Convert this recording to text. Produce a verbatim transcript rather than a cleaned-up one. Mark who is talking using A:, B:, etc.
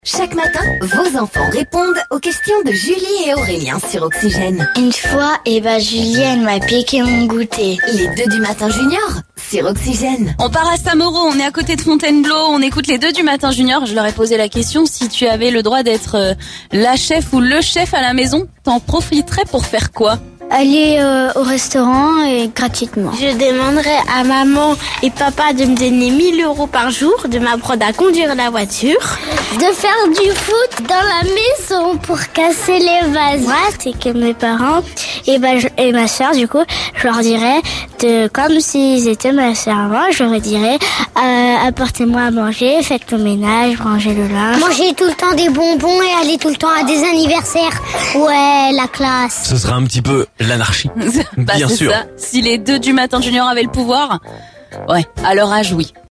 A: Chaque matin, vos enfants répondent aux questions de Julie et Aurélien sur Oxygène.
B: Une fois, eh ben, Julie, elle m'a piqué mon goûter.
A: Les deux du matin junior sur Oxygène.
C: On part à Saint-Mauro, on est à côté de Fontainebleau, on écoute les deux du matin junior. Je leur ai posé la question, si tu avais le droit d'être euh, la chef ou le chef à la maison, t'en profiterais pour faire quoi ?
B: Aller euh, au restaurant et gratuitement.
D: Je demanderais à maman et papa de me donner mille euros par jour, de m'apprendre à conduire la voiture.
E: De faire du foot dans la maison pour casser les vases.
D: Moi, c'est que mes parents et, ben, je, et ma soeur, du coup, je leur dirais, de, comme s'ils étaient ma servante, je leur dirais, euh, apportez-moi à manger, faites le ménage, rangez le linge.
E: Manger tout le temps des bonbons et aller tout le temps à des anniversaires. Ouais, la classe.
F: Ce sera un petit peu l'anarchie.
C: Bah,
F: Bien
C: c'est
F: sûr.
C: ça. Si les deux du matin junior avaient le pouvoir, ouais, à leur âge, oui.